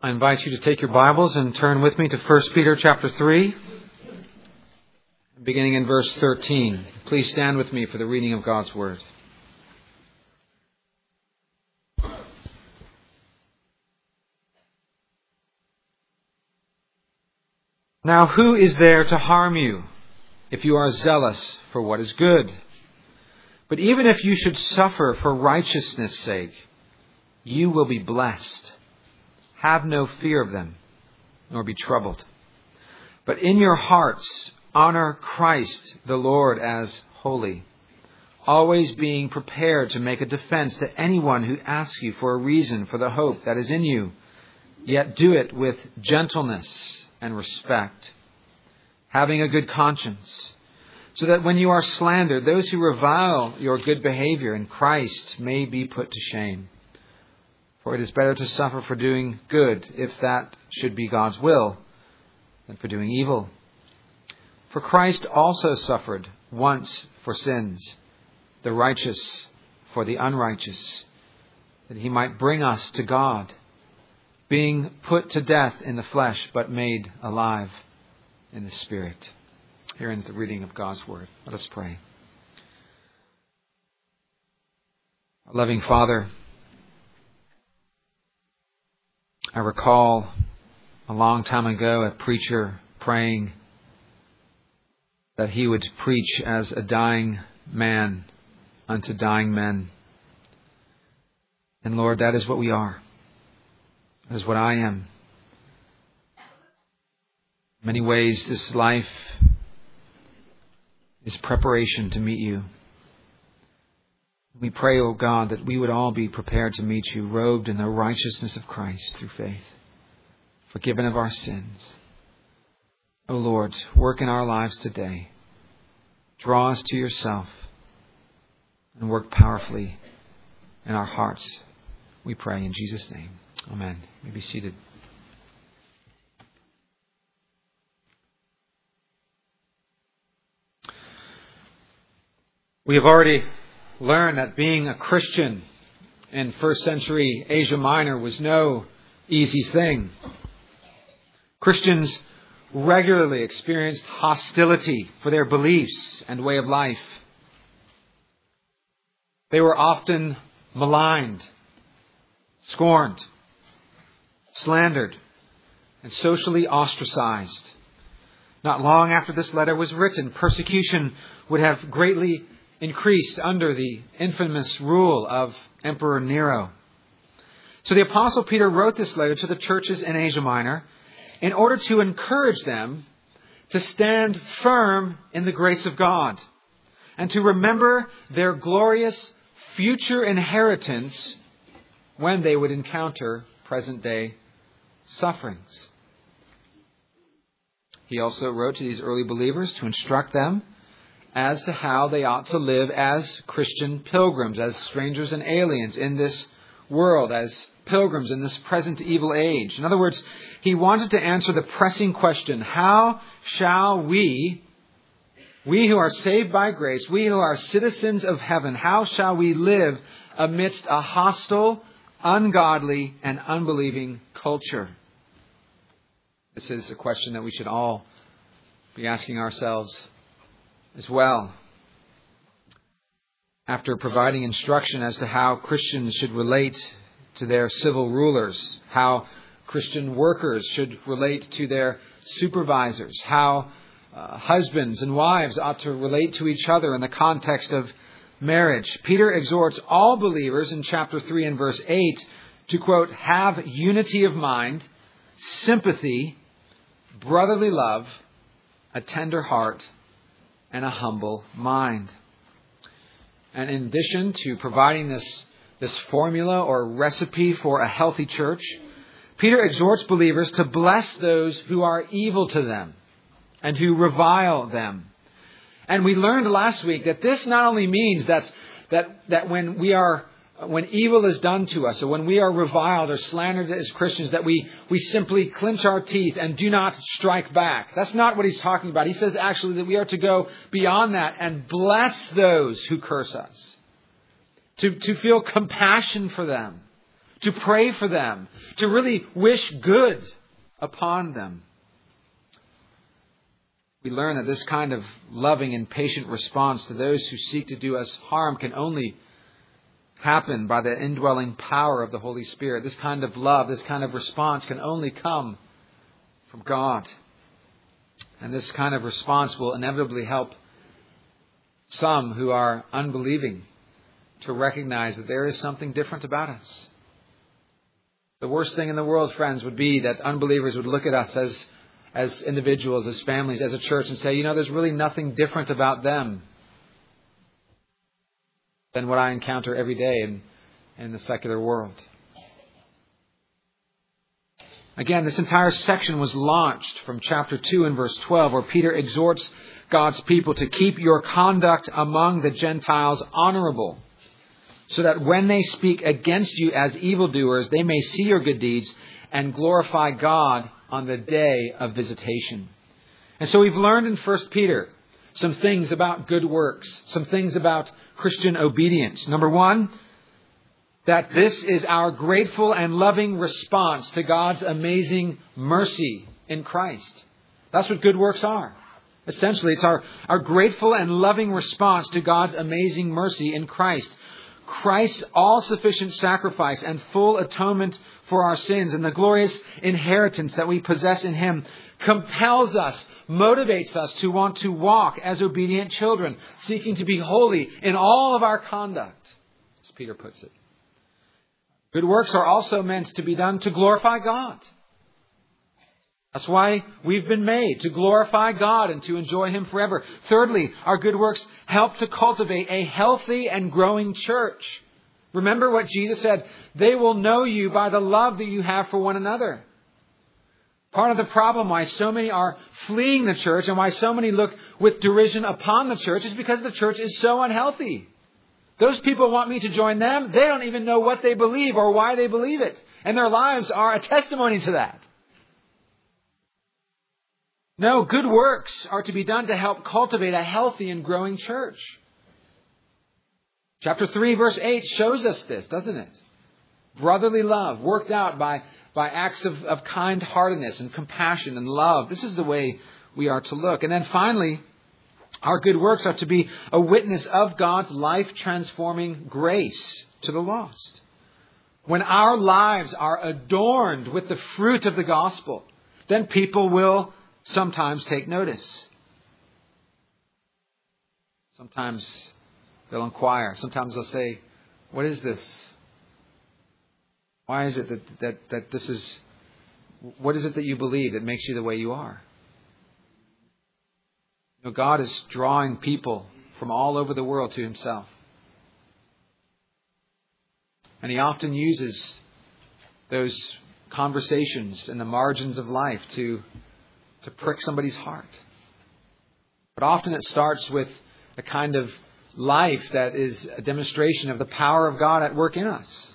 I invite you to take your Bibles and turn with me to 1 Peter chapter 3, beginning in verse 13. Please stand with me for the reading of God's Word. Now who is there to harm you if you are zealous for what is good? But even if you should suffer for righteousness' sake, you will be blessed. Have no fear of them, nor be troubled. But in your hearts honor Christ the Lord as holy, always being prepared to make a defense to anyone who asks you for a reason for the hope that is in you. Yet do it with gentleness and respect, having a good conscience, so that when you are slandered, those who revile your good behavior in Christ may be put to shame. For it is better to suffer for doing good, if that should be God's will, than for doing evil. For Christ also suffered once for sins, the righteous for the unrighteous, that he might bring us to God, being put to death in the flesh, but made alive in the Spirit. Here ends the reading of God's Word. Let us pray. Our loving Father, I recall a long time ago a preacher praying that he would preach as a dying man unto dying men. And Lord, that is what we are. That is what I am. In many ways, this life is preparation to meet you. We pray, O God, that we would all be prepared to meet you, robed in the righteousness of Christ through faith, forgiven of our sins. O Lord, work in our lives today. Draw us to yourself and work powerfully in our hearts. We pray in Jesus' name. Amen. You may be seated. We have already learned that being a Christian in first century Asia Minor was no easy thing. Christians regularly experienced hostility for their beliefs and way of life. They were often maligned, scorned, slandered, and socially ostracized. Not long after this letter was written, persecution would have greatly increased under the infamous rule of Emperor Nero. So the Apostle Peter wrote this letter to the churches in Asia Minor in order to encourage them to stand firm in the grace of God and to remember their glorious future inheritance when they would encounter present-day sufferings. He also wrote to these early believers to instruct them as to how they ought to live as Christian pilgrims, as strangers and aliens in this world, as pilgrims in this present evil age. In other words, he wanted to answer the pressing question, how shall we who are saved by grace, we who are citizens of heaven, how shall we live amidst a hostile, ungodly, and unbelieving culture? This is a question that we should all be asking ourselves as well. After providing instruction as to how Christians should relate to their civil rulers, how Christian workers should relate to their supervisors, how husbands and wives ought to relate to each other in the context of marriage, Peter exhorts all believers in chapter 3 and verse 8 to, quote, have unity of mind, sympathy, brotherly love, a tender heart, and a humble mind. And in addition to providing this formula or recipe for a healthy church, Peter exhorts believers to bless those who are evil to them and who revile them. And we learned last week that this not only means that when evil is done to us, or when we are reviled or slandered as Christians, that we simply clench our teeth and do not strike back. That's not what he's talking about. He says actually that we are to go beyond that and bless those who curse us. To feel compassion for them. to pray for them, to really wish good upon them. We learn that this kind of loving and patient response to those who seek to do us harm can only happen by the indwelling power of the Holy Spirit. This kind of love, this kind of response can only come from God. And this kind of response will inevitably help some who are unbelieving to recognize that there is something different about us. The worst thing in the world, friends, would be that unbelievers would look at us as individuals, as families, as a church, and say, there's really nothing different about them than what I encounter every day in the secular world. Again, this entire section was launched from chapter 2 and verse 12, where Peter exhorts God's people to keep your conduct among the Gentiles honorable, so that when they speak against you as evildoers, they may see your good deeds and glorify God on the day of visitation. And so we've learned in 1 Peter some things about good works, some things about Christian obedience. Number one, that this is our grateful and loving response to God's amazing mercy in Christ. That's what good works are. Essentially, it's our grateful and loving response to God's amazing mercy in Christ. Christ's all-sufficient sacrifice and full atonement for our sins and the glorious inheritance that we possess in Him compels us, motivates us to want to walk as obedient children, seeking to be holy in all of our conduct, as Peter puts it. Good works are also meant to be done to glorify God. That's why we've been made, to glorify God and to enjoy Him forever. Thirdly, our good works help to cultivate a healthy and growing church. Remember what Jesus said, they will know you by the love that you have for one another. Part of the problem why so many are fleeing the church and why so many look with derision upon the church is because the church is so unhealthy. Those people want me to join them. They don't even know what they believe or why they believe it. And their lives are a testimony to that. No, good works are to be done to help cultivate a healthy and growing church. Chapter 3, verse 8 shows us this, doesn't it? Brotherly love worked out by acts of kind-heartedness and compassion and love. This is the way we are to look. And then finally, our good works are to be a witness of God's life-transforming grace to the lost. When our lives are adorned with the fruit of the gospel, then people will sometimes take notice. Sometimes they'll inquire. Sometimes they'll say, what is this? Why is it that this is... What is it that you believe that makes you the way you are? God is drawing people from all over the world to Himself. And He often uses those conversations in the margins of life to prick somebody's heart. But often it starts with a kind of life that is a demonstration of the power of God at work in us.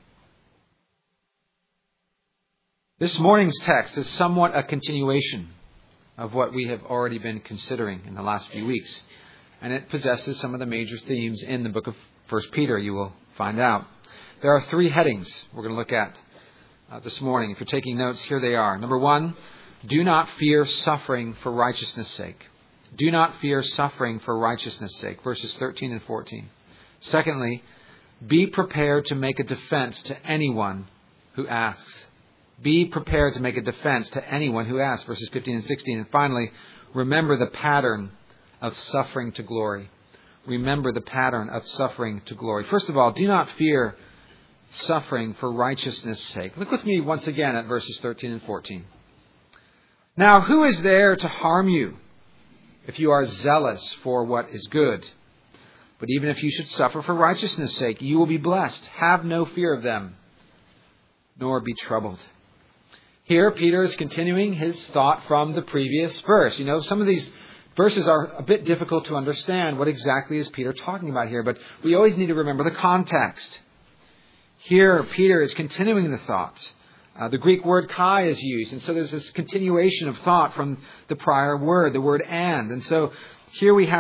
This morning's text is somewhat a continuation of what we have already been considering in the last few weeks. And it possesses some of the major themes in the book of 1 Peter, you will find out. There are 3 headings we're going to look at this morning. If you're taking notes, here they are. Number 1, do not fear suffering for righteousness' sake. Do not fear suffering for righteousness' sake. Verses 13 and 14. Secondly, be prepared to make a defense to anyone who asks. Be prepared to make a defense to anyone who asks. Verses 15 and 16. And finally, remember the pattern of suffering to glory. Remember the pattern of suffering to glory. First of all, do not fear suffering for righteousness' sake. Look with me once again at verses 13 and 14. Now, who is there to harm you if you are zealous for what is good? But even if you should suffer for righteousness' sake, you will be blessed. Have no fear of them, nor be troubled. Here, Peter is continuing his thought from the previous verse. Some of these verses are a bit difficult to understand. What exactly is Peter talking about here? But we always need to remember the context. Here, Peter is continuing the thought. The Greek word kai is used. And so there's this continuation of thought from the prior word, the word and. And so here we have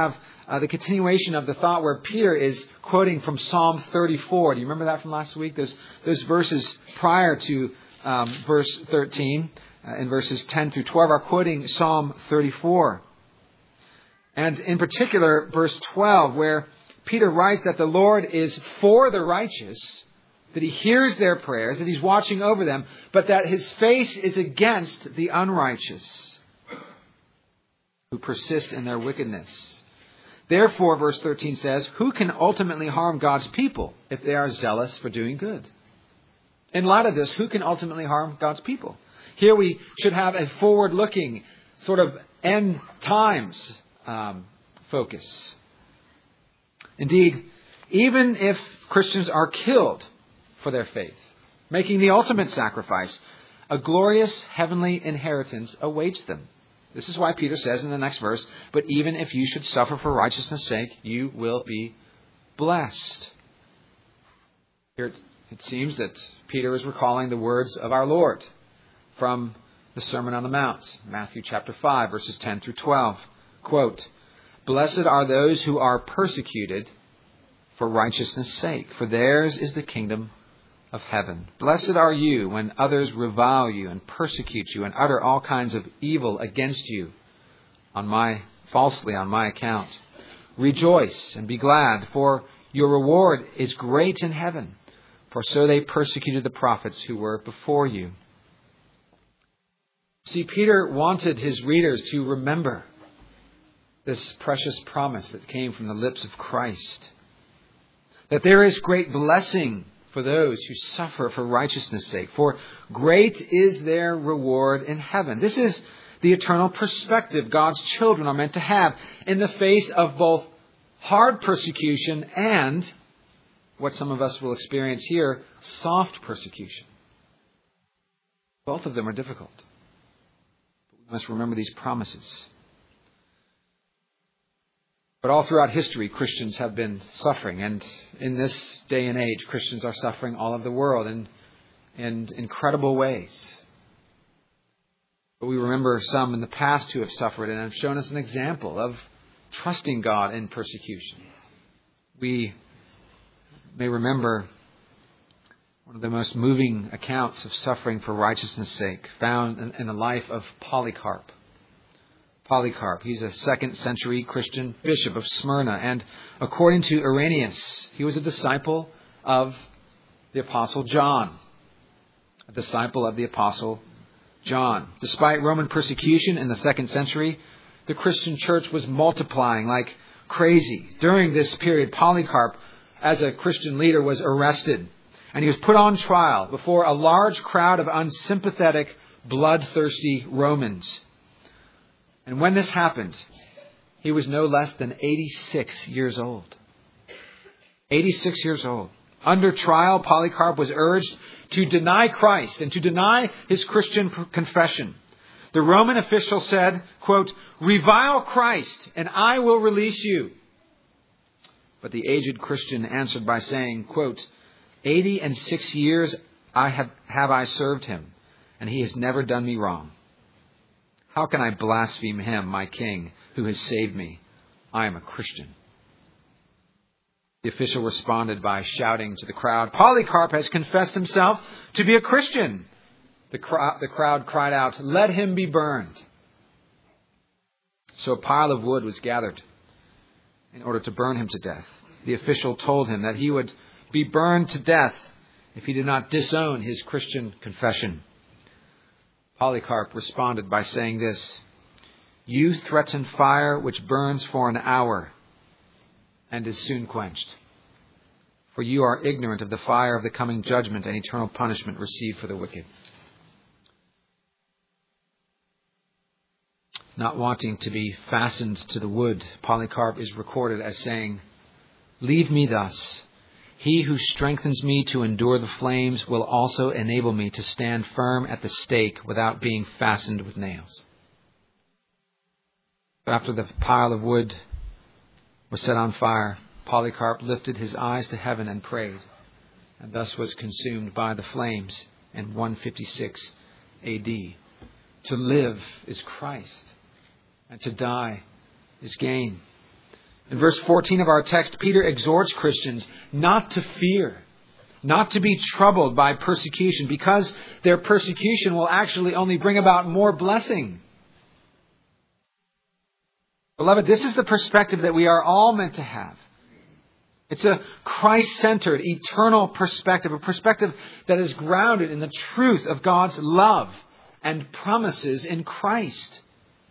the continuation of the thought where Peter is quoting from Psalm 34. Do you remember that from last week? Those verses prior to verse 13 in verses 10 through 12 are quoting Psalm 34. And in particular, verse 12, where Peter writes that the Lord is for the righteous, that he hears their prayers, that he's watching over them, but that his face is against the unrighteous who persist in their wickedness. Therefore, verse 13 says, who can ultimately harm God's people if they are zealous for doing good? In light of this, who can ultimately harm God's people? Here we should have a forward-looking, sort of end times focus. Indeed, even if Christians are killed for their faith, making the ultimate sacrifice, a glorious heavenly inheritance awaits them. This is why Peter says in the next verse, but even if you should suffer for righteousness' sake, you will be blessed. Here it seems that Peter is recalling the words of our Lord from the Sermon on the Mount, Matthew chapter 5, verses 10 through 12. Quote, blessed are those who are persecuted for righteousness' sake, for theirs is the kingdom of heaven. Blessed are you when others revile you and persecute you and utter all kinds of evil against you falsely on my account. Rejoice and be glad, for your reward is great in heaven, for so they persecuted the prophets who were before you. See, Peter wanted his readers to remember this precious promise that came from the lips of Christ, that there is great blessing for those who suffer for righteousness' sake, for great is their reward in heaven. This is the eternal perspective God's children are meant to have in the face of both hard persecution and, what some of us will experience here, soft persecution. Both of them are difficult. But we must remember these promises. But all throughout history, Christians have been suffering. And in this day and age, Christians are suffering all over the world in incredible ways. But we remember some in the past who have suffered and have shown us an example of trusting God in persecution. We may remember one of the most moving accounts of suffering for righteousness' sake found in the life of Polycarp. Polycarp, he's a 2nd century Christian bishop of Smyrna, and according to Irenaeus, he was a disciple of the Apostle John. A disciple of the Apostle John. Despite Roman persecution in the 2nd century, the Christian church was multiplying like crazy. During this period, Polycarp, as a Christian leader, was arrested, and he was put on trial before a large crowd of unsympathetic, bloodthirsty Romans. And when this happened, he was no less than 86 years old. 86 years old. Under trial, Polycarp was urged to deny Christ and to deny his Christian confession. The Roman official said, quote, revile Christ and I will release you. But the aged Christian answered by saying, quote, 86 years have I served him, and he has never done me wrong. How can I blaspheme him, my king, who has saved me? I am a Christian. The official responded by shouting to the crowd, Polycarp has confessed himself to be a Christian. The crowd cried out, let him be burned. So a pile of wood was gathered in order to burn him to death. The official told him that he would be burned to death if he did not disown his Christian confession. Polycarp responded by saying this, you threaten fire which burns for an hour and is soon quenched. For you are ignorant of the fire of the coming judgment and eternal punishment received for the wicked. Not wanting to be fastened to the wood, Polycarp is recorded as saying, leave me thus. He who strengthens me to endure the flames will also enable me to stand firm at the stake without being fastened with nails. After the pile of wood was set on fire, Polycarp lifted his eyes to heaven and prayed, and thus was consumed by the flames in 156 A.D. To live is Christ, and to die is gain. In verse 14 of our text, Peter exhorts Christians not to fear, not to be troubled by persecution, because their persecution will actually only bring about more blessing. Beloved, this is the perspective that we are all meant to have. It's a Christ-centered, eternal perspective, a perspective that is grounded in the truth of God's love and promises in Christ.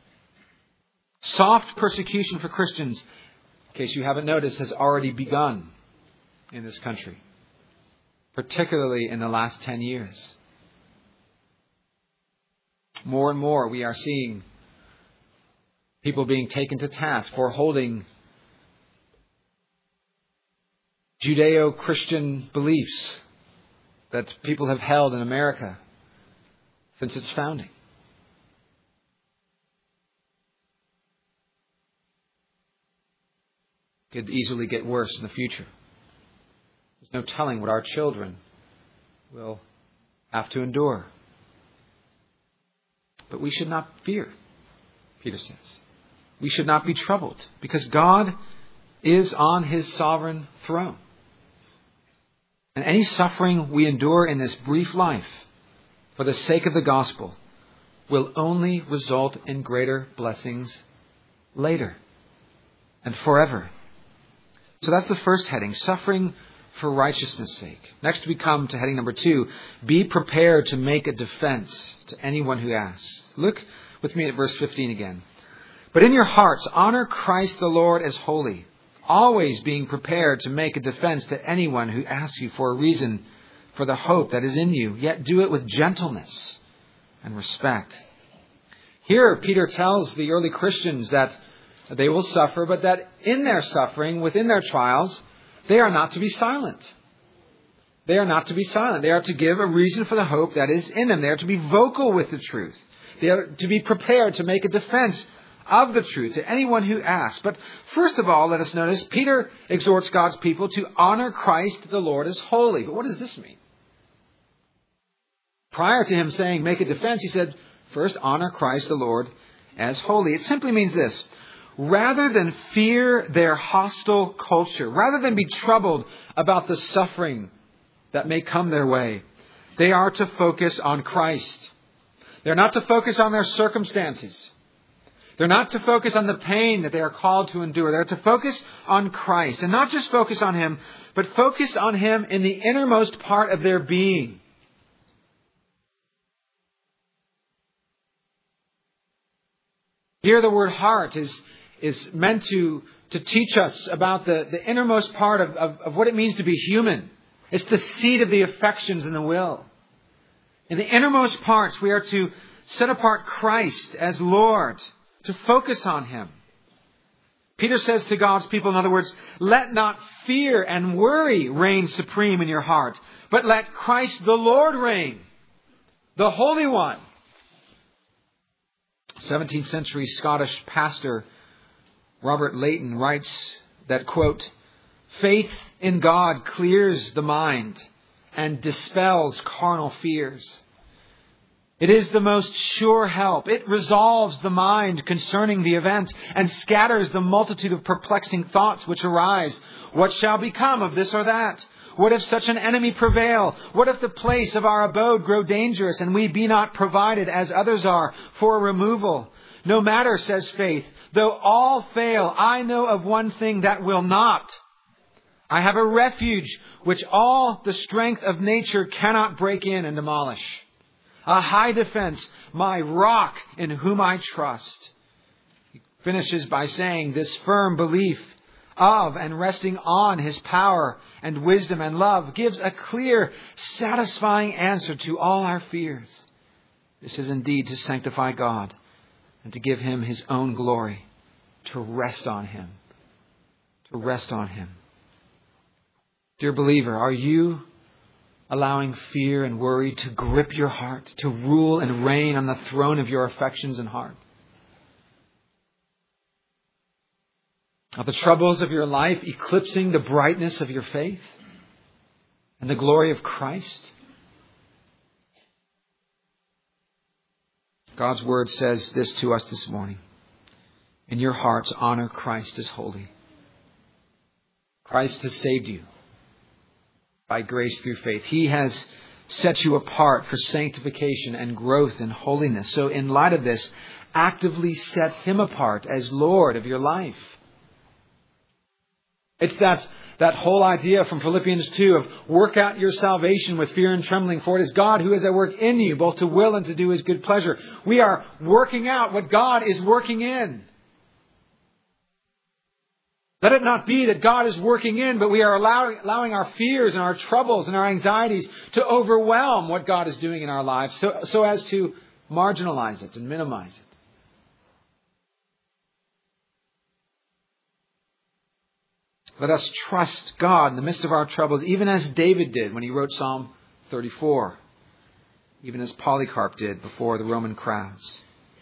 Soft persecution for Christians, in case you haven't noticed, has already begun in this country, particularly in the last 10 years. More and more we are seeing people being taken to task for holding Judeo-Christian beliefs that people have held in America since its founding. Could easily get worse in the future. There's no telling what our children will have to endure. But we should not fear, Peter says. We should not be troubled, because God is on His sovereign throne. And any suffering we endure in this brief life for the sake of the gospel will only result in greater blessings later and forever. So that's the first heading, suffering for righteousness' sake. Next we come to heading number 2, be prepared to make a defense to anyone who asks. Look with me at verse 15 again. But in your hearts, honor Christ the Lord as holy, always being prepared to make a defense to anyone who asks you for a reason for the hope that is in you, yet do it with gentleness and respect. Here, Peter tells the early Christians that they will suffer, but that in their suffering, within their trials, they are not to be silent. They are not to be silent. They are to give a reason for the hope that is in them. They are to be vocal with the truth. They are to be prepared to make a defense of the truth to anyone who asks. But first of all, let us notice, Peter exhorts God's people to honor Christ the Lord as holy. But what does this mean? Prior to him saying, make a defense, he said, first, honor Christ the Lord as holy. It simply means this. Rather than fear their hostile culture, rather than be troubled about the suffering that may come their way, they are to focus on Christ. They're not to focus on their circumstances. They're not to focus on the pain that they are called to endure. They're to focus on Christ. And not just focus on Him, but focus on Him in the innermost part of their being. Here the word heart is meant to teach us about the innermost part of what it means to be human. It's the seat of the affections and the will. In the innermost parts, we are to set apart Christ as Lord, to focus on Him. Peter says to God's people, in other words, let not fear and worry reign supreme in your heart, but let Christ the Lord reign, the Holy One. 17th century Scottish pastor Robert Leighton writes that, quote, faith in God clears the mind and dispels carnal fears. It is the most sure help. It resolves the mind concerning the event and scatters the multitude of perplexing thoughts which arise. What shall become of this or that? What if such an enemy prevail? What if the place of our abode grow dangerous and we be not provided as others are for a removal? No matter, says faith, though all fail, I know of one thing that will not. I have a refuge which all the strength of nature cannot break in and demolish. A high defense, my rock in whom I trust. He finishes by saying this firm belief of and resting on His power and wisdom and love gives a clear, satisfying answer to all our fears. This is indeed to sanctify God and to give Him His own glory, to rest on Him, to rest on Him. Dear believer, are you allowing fear and worry to grip your heart, to rule and reign on the throne of your affections and heart? Are the troubles of your life eclipsing the brightness of your faith and the glory of Christ? God's Word says this to us this morning. In your hearts, honor Christ as holy. Christ has saved you by grace through faith. He has set you apart for sanctification and growth in holiness. So in light of this, actively set Him apart as Lord of your life. It's that whole idea from Philippians 2 of work out your salvation with fear and trembling, for it is God who is at work in you, both to will and to do His good pleasure. We are working out what God is working in. Let it not be that God is working in, but we are allowing our fears and our troubles and our anxieties to overwhelm what God is doing in our lives so as to marginalize it and minimize it. Let us trust God in the midst of our troubles, even as David did when he wrote Psalm 34, even as Polycarp did before the Roman crowds.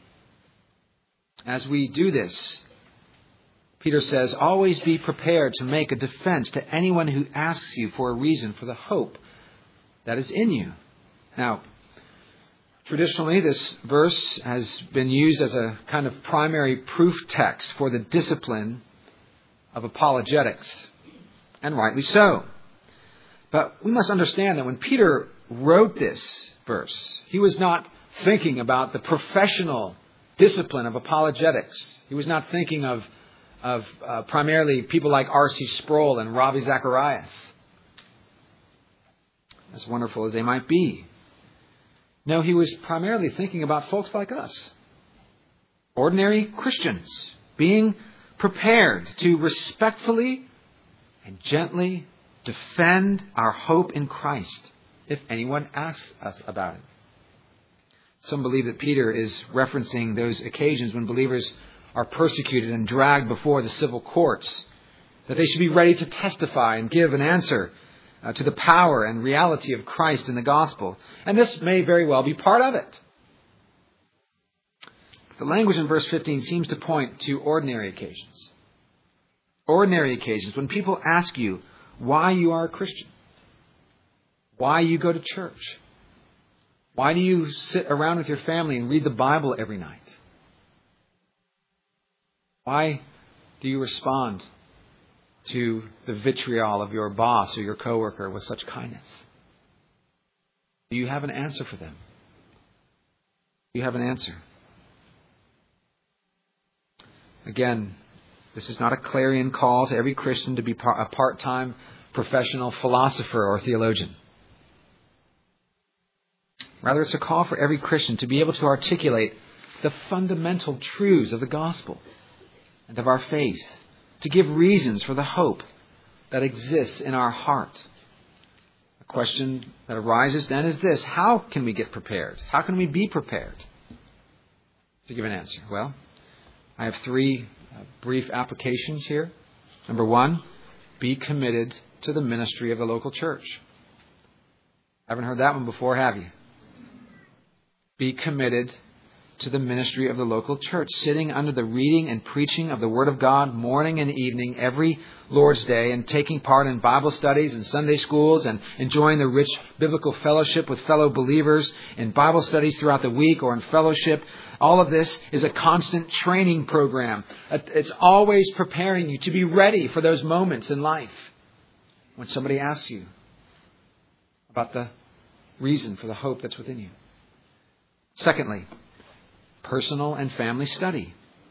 As we do this, Peter says, always be prepared to make a defense to anyone who asks you for a reason for the hope that is in you. Now, traditionally, this verse has been used as a kind of primary proof text for the discipline of apologetics, and rightly so. But we must understand that when Peter wrote this verse, he was not thinking about the professional discipline of apologetics. He was not thinking of primarily people like R.C. Sproul and Ravi Zacharias, as wonderful as they might be. No, he was primarily thinking about folks like us, ordinary Christians, being prepared to respectfully and gently defend our hope in Christ if anyone asks us about it. Some believe that Peter is referencing those occasions when believers are persecuted and dragged before the civil courts, that they should be ready to testify and give an answer to the power and reality of Christ in the gospel. And this may very well be part of it. The language in verse 15 seems to point to ordinary occasions. Ordinary occasions when people ask you why you are a Christian, why you go to church, why do you sit around with your family and read the Bible every night? Why do you respond to the vitriol of your boss or your coworker with such kindness? Do you have an answer for them? Do you have an answer? Again, this is not a clarion call to every Christian to be a part-time professional philosopher or theologian. Rather, it's a call for every Christian to be able to articulate the fundamental truths of the gospel and of our faith, to give reasons for the hope that exists in our heart. A question that arises then is this: how can we get prepared? How can we be prepared to give an answer? Well, I have three brief applications here. Number one, be committed to the ministry of the local church. Haven't heard that one before, have you? Be committed to the ministry of the local church, sitting under the reading and preaching of the Word of God morning and evening every Lord's Day, and taking part in Bible studies and Sunday schools, and enjoying the rich biblical fellowship with fellow believers in Bible studies throughout the week or in fellowship. All of this is a constant training program. It's always preparing you to be ready for those moments in life when somebody asks you about the reason for the hope that's within you. Secondly, personal and family study.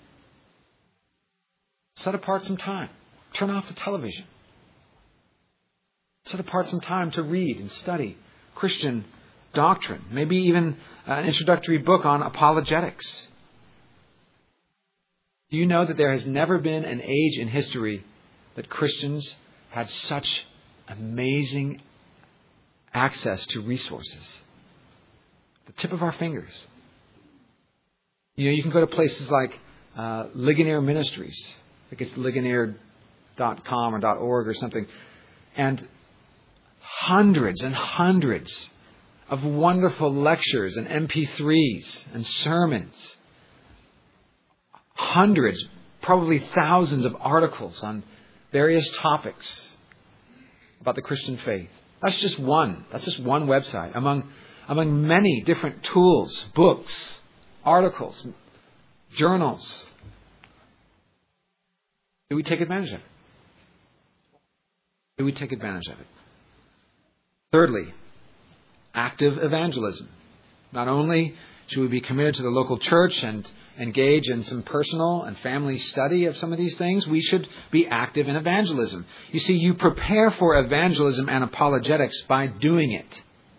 Set apart some time. Turn off the television. Set apart some time to read and study Christian doctrine. Maybe even an introductory book on apologetics. Do you know that there has never been an age in history that Christians had such amazing access to resources? The tip of our fingers. You know, you can go to places like Ligonier Ministries. I think it's ligonier.com or .org or something. And hundreds and hundreds of wonderful lectures and MP3s and sermons. Hundreds, probably thousands of articles on various topics about the Christian faith. That's just one. That's just one website among many different tools, books, articles, journals. Do we take advantage of it? Do we take advantage of it? Thirdly, active evangelism. Not only should we be committed to the local church and engage in some personal and family study of some of these things, we should be active in evangelism. You see, you prepare for evangelism and apologetics by doing it.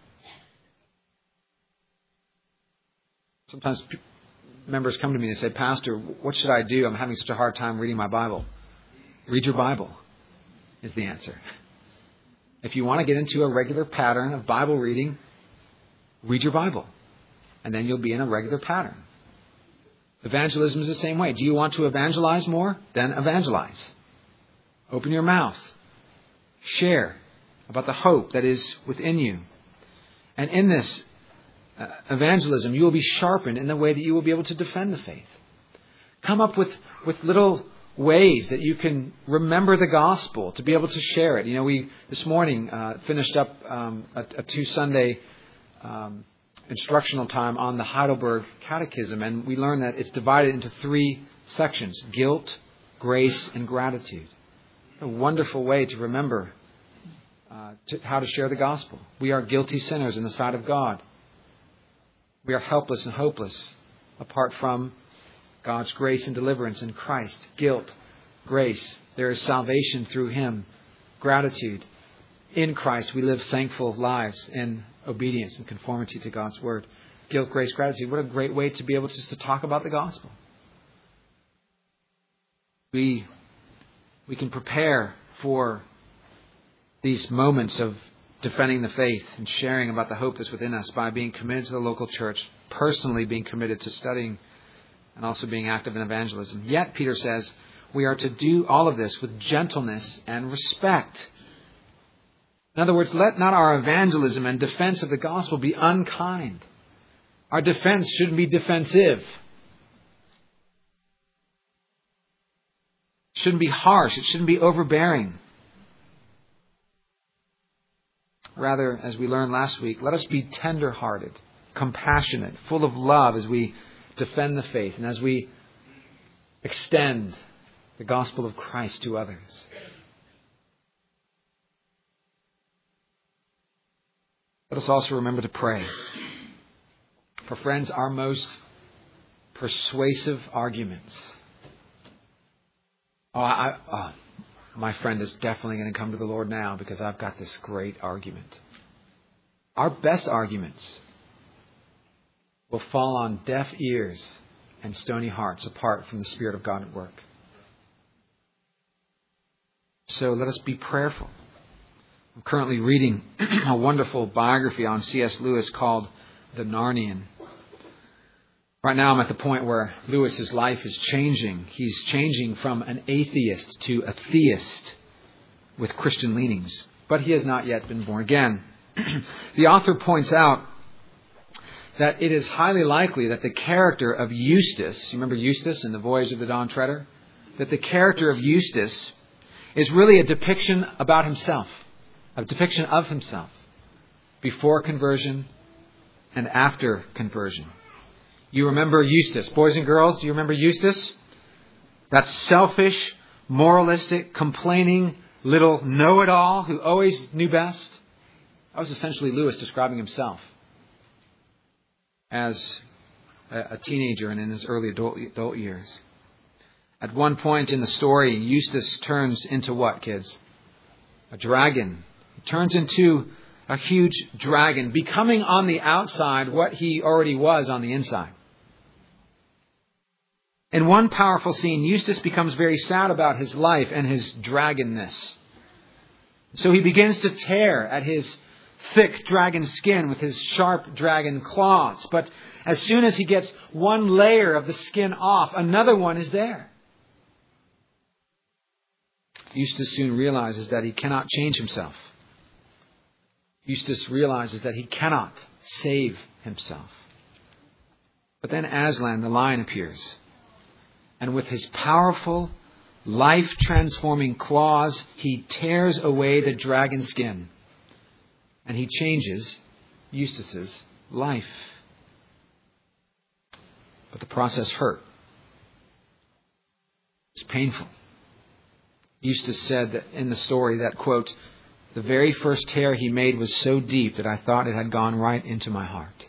Sometimes members come to me and say, Pastor, what should I do? I'm having such a hard time reading my Bible. Read your Bible is the answer. If you want to get into a regular pattern of Bible reading, read your Bible. And then you'll be in a regular pattern. Evangelism is the same way. Do you want to evangelize more? Then evangelize. Open your mouth. Share about the hope that is within you. And in this evangelism, you will be sharpened in the way that you will be able to defend the faith. Come up with little ways that you can remember the gospel, to be able to share it. You know, we this morning finished up a 2-Sunday instructional time on the Heidelberg Catechism, and we learned that it's divided into 3 sections: guilt, grace, and gratitude. A wonderful way to remember how to share the gospel. We are guilty sinners in the sight of God. We are helpless and hopeless apart from God's grace and deliverance in Christ. Guilt, grace. There is salvation through Him. Gratitude. In Christ we live thankful lives in obedience and conformity to God's Word. Guilt, grace, gratitude. What a great way to be able just to talk about the gospel. We can prepare for these moments of defending the faith and sharing about the hope that's within us by being committed to the local church, personally being committed to studying, and also being active in evangelism. Yet, Peter says, we are to do all of this with gentleness and respect. In other words, let not our evangelism and defense of the gospel be unkind. Our defense shouldn't be defensive. It shouldn't be harsh. It shouldn't be overbearing. Rather, as we learned last week, let us be tender-hearted, compassionate, full of love as we defend the faith and as we extend the gospel of Christ to others. Let us also remember to pray. For friends, our most persuasive arguments. My friend is definitely going to come to the Lord now because I've got this great argument. Our best arguments will fall on deaf ears and stony hearts apart from the Spirit of God at work. So let us be prayerful. I'm currently reading a wonderful biography on C.S. Lewis called The Narnian. Right now I'm at the point where Lewis's life is changing. He's changing from an atheist to a theist with Christian leanings. But he has not yet been born again. The author points out that it is highly likely that the character of Eustace, you remember Eustace in The Voyage of the Dawn Treader? That the character of Eustace is really a depiction about himself, a depiction of himself before conversion and after conversion. You remember Eustace. Boys and girls, do you remember Eustace? That selfish, moralistic, complaining little know-it-all who always knew best. That was essentially Lewis describing himself as a teenager and in his early adult years. At one point in the story, Eustace turns into what, kids? A dragon. He turns into a huge dragon, becoming on the outside what he already was on the inside. In one powerful scene, Eustace becomes very sad about his life and his dragonness. So he begins to tear at his thick dragon skin with his sharp dragon claws. But as soon as he gets one layer of the skin off, another one is there. Eustace soon realizes that he cannot change himself. Eustace realizes that he cannot save himself. But then Aslan, the lion, appears. And with his powerful, life-transforming claws, he tears away the dragon skin. And he changes Eustace's life. But the process hurt. It's painful. Eustace said that in the story that, quote, "The very first tear he made was so deep that I thought it had gone right into my heart."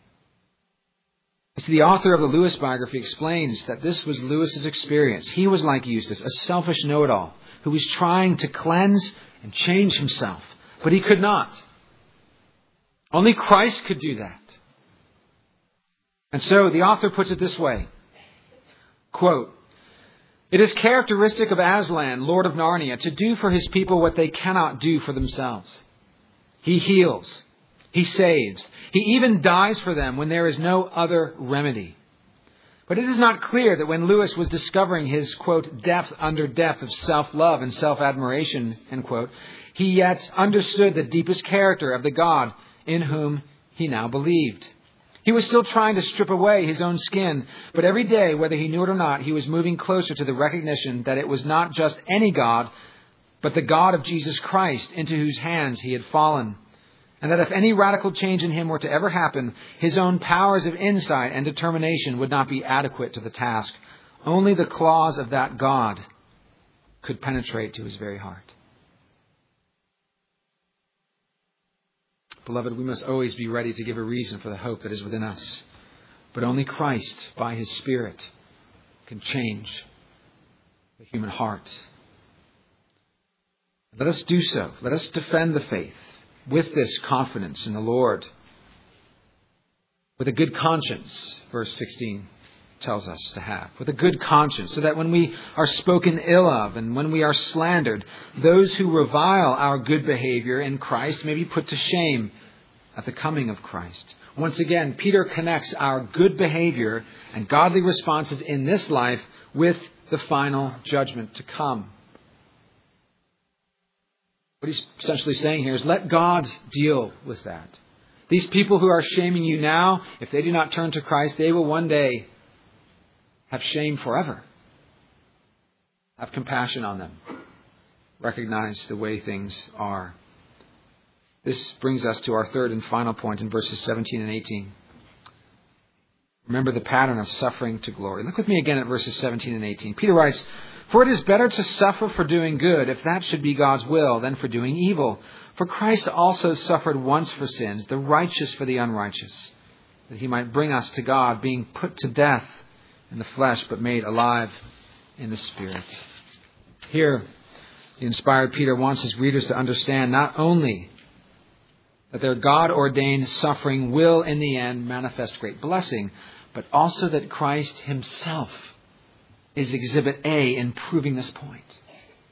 See, the author of the Lewis biography explains that this was Lewis's experience. He was like Eustace, a selfish know-it-all who was trying to cleanse and change himself, but he could not. Only Christ could do that. And so the author puts it this way, quote, "It is characteristic of Aslan, Lord of Narnia, to do for his people what they cannot do for themselves. He heals. He saves. He even dies for them when there is no other remedy. But it is not clear that when Lewis was discovering his, quote, depth under depth of self-love and self-admiration, end quote, he yet understood the deepest character of the God in whom he now believed. He was still trying to strip away his own skin, but every day, whether he knew it or not, he was moving closer to the recognition that it was not just any God, but the God of Jesus Christ into whose hands he had fallen. And that if any radical change in him were to ever happen, his own powers of insight and determination would not be adequate to the task. Only the claws of that God could penetrate to his very heart." Beloved, we must always be ready to give a reason for the hope that is within us. But only Christ, by his Spirit, can change the human heart. Let us do so. Let us defend the faith with this confidence in the Lord, with a good conscience, verse 16 tells us to have, with a good conscience, so that when we are spoken ill of and when we are slandered, those who revile our good behavior in Christ may be put to shame at the coming of Christ. Once again, Peter connects our good behavior and godly responses in this life with the final judgment to come. What he's essentially saying here is let God deal with that. These people who are shaming you now, if they do not turn to Christ, they will one day have shame forever. Have compassion on them. Recognize the way things are. This brings us to our third and final point in verses 17 and 18. Remember the pattern of suffering to glory. Look with me again at verses 17 and 18. Peter writes, "For it is better to suffer for doing good, if that should be God's will, than for doing evil. For Christ also suffered once for sins, the righteous for the unrighteous, that he might bring us to God, being put to death in the flesh, but made alive in the Spirit." Here, the inspired Peter wants his readers to understand not only that their God-ordained suffering will in the end manifest great blessing, but also that Christ himself is exhibit A in proving this point.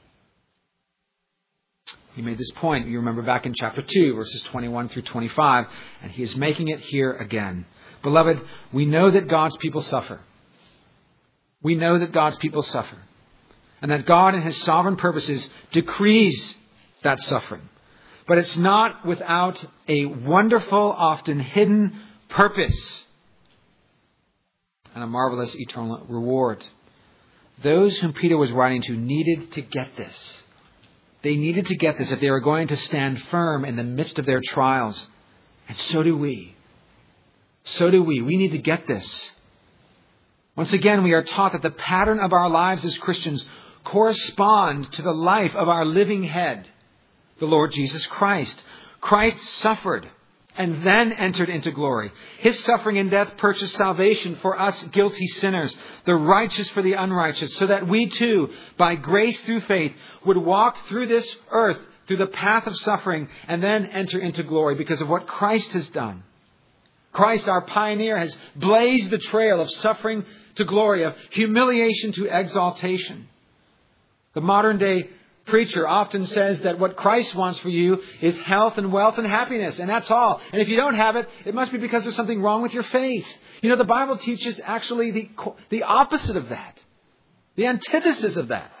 He made this point, you remember, back in chapter 2, verses 21 through 25, and he is making it here again. Beloved, we know that God's people suffer. We know that God's people suffer, and that God in his sovereign purposes decrees that suffering. But it's not without a wonderful, often hidden purpose and a marvelous eternal reward. Those whom Peter was writing to needed to get this. They needed to get this if they were going to stand firm in the midst of their trials. And so do we. So do we. We need to get this. Once again, we are taught that the pattern of our lives as Christians correspond to the life of our living head, the Lord Jesus Christ. Christ suffered and then entered into glory. His suffering and death purchased salvation for us guilty sinners, the righteous for the unrighteous, so that we too, by grace through faith, would walk through this earth, through the path of suffering, and then enter into glory because of what Christ has done. Christ, our pioneer, has blazed the trail of suffering to glory, of humiliation to exaltation. The modern day preacher often says that what Christ wants for you is health and wealth and happiness, and that's all. And if you don't have it, it must be because there's something wrong with your faith. You know, the Bible teaches actually the opposite of that, the antithesis of that.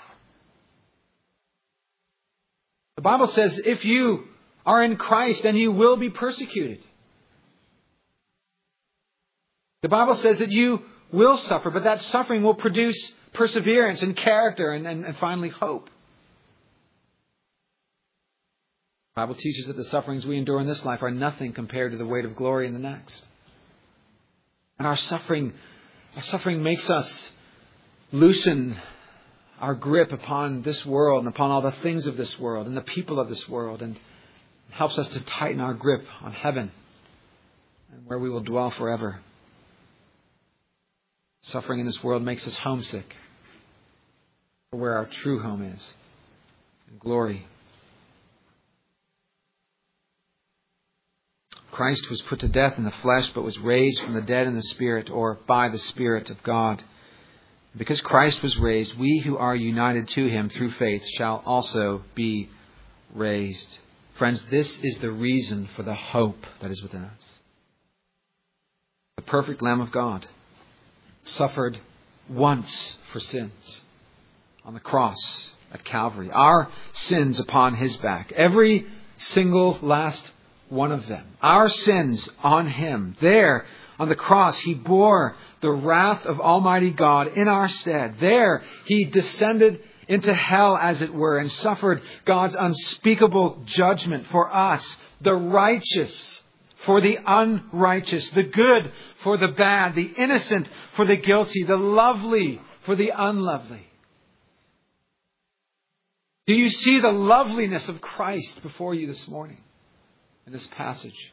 The Bible says if you are in Christ, then you will be persecuted. The Bible says that you will suffer, but that suffering will produce perseverance and character and finally hope. The Bible teaches that the sufferings we endure in this life are nothing compared to the weight of glory in the next. And our suffering makes us loosen our grip upon this world and upon all the things of this world and the people of this world, and helps us to tighten our grip on heaven and where we will dwell forever. Suffering in this world makes us homesick for where our true home is, in glory. Christ was put to death in the flesh, but was raised from the dead in the Spirit, or by the Spirit of God. Because Christ was raised, we who are united to Him through faith shall also be raised. Friends, this is the reason for the hope that is within us. The perfect Lamb of God suffered once for sins on the cross at Calvary. Our sins upon His back. Every single last one of them. Our sins on Him. There on the cross, He bore the wrath of Almighty God in our stead. There He descended into hell, as it were, and suffered God's unspeakable judgment for us, the righteous for the unrighteous, the good for the bad, the innocent for the guilty, the lovely for the unlovely. Do you see the loveliness of Christ before you this morning in this passage?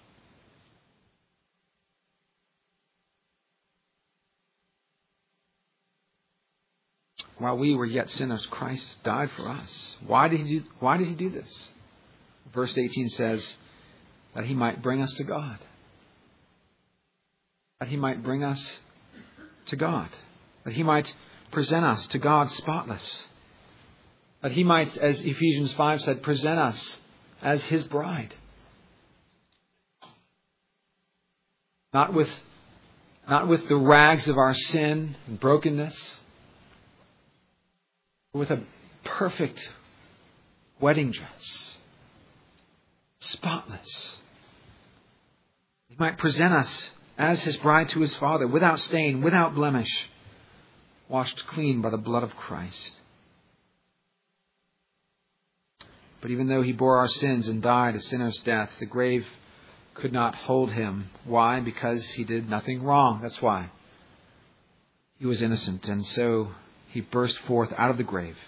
While we were yet sinners, Christ died for us. Why did He do this? Verse 18 says that He might bring us to God. That He might bring us to God. That He might present us to God spotless. That He might, as Ephesians 5 said, present us as His bride. Not with the rags of our sin and brokenness, but with a perfect wedding dress. Spotless. He might present us as His bride to His Father, without stain, without blemish, washed clean by the blood of Christ. But even though He bore our sins and died a sinner's death, the grave could not hold Him. Why? Because He did nothing wrong. That's why. He was innocent, and so He burst forth out of the grave,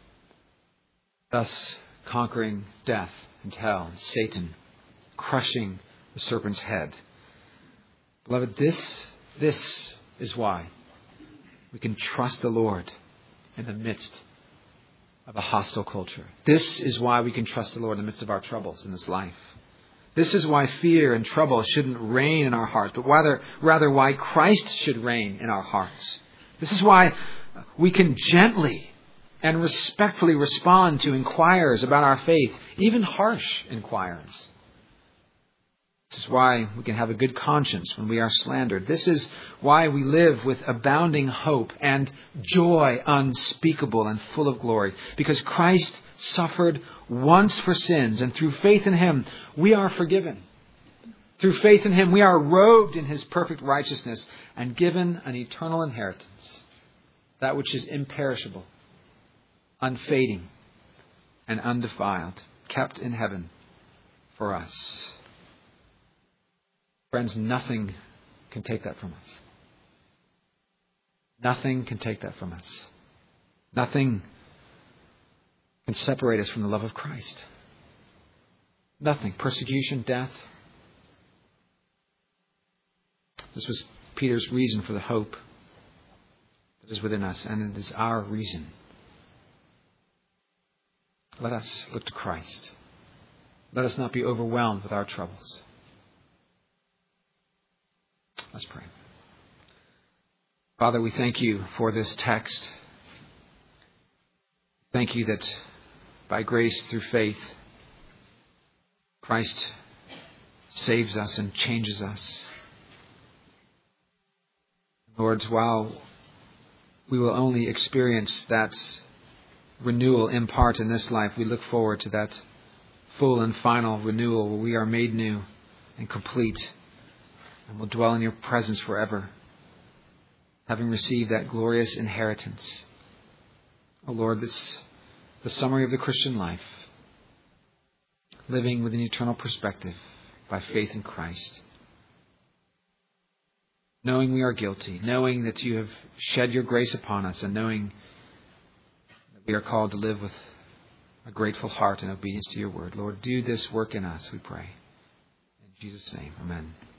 thus conquering death and hell and Satan, crushing the serpent's head. Beloved, this is why we can trust the Lord in the midst of a hostile culture. This is why we can trust the Lord in the midst of our troubles in this life. This is why fear and trouble shouldn't reign in our hearts, but rather why Christ should reign in our hearts. This is why we can gently and respectfully respond to inquirers about our faith, even harsh inquirers. This is why we can have a good conscience when we are slandered. This is why we live with abounding hope and joy unspeakable and full of glory. Because Christ suffered once for sins, and through faith in Him, we are forgiven. Through faith in Him, we are robed in His perfect righteousness and given an eternal inheritance, that which is imperishable, unfading, and undefiled, kept in heaven for us. Friends, nothing can take that from us. Nothing can take that from us. Nothing can separate us from the love of Christ. Nothing. Persecution, death. This was Peter's reason for the hope that is within us, and it is our reason. Let us look to Christ. Let us not be overwhelmed with our troubles. Let's pray. Father, we thank You for this text. Thank You that by grace through faith, Christ saves us and changes us. Lord, while we will only experience that renewal in part in this life, we look forward to that full and final renewal where we are made new and complete and will dwell in Your presence forever, having received that glorious inheritance. Oh Lord, this the summary of the Christian life, living with an eternal perspective by faith in Christ. Knowing we are guilty, knowing that You have shed Your grace upon us, and knowing that We are called to live with a grateful heart and obedience to your word. Lord, do this work in us, we pray. In Jesus' name, amen.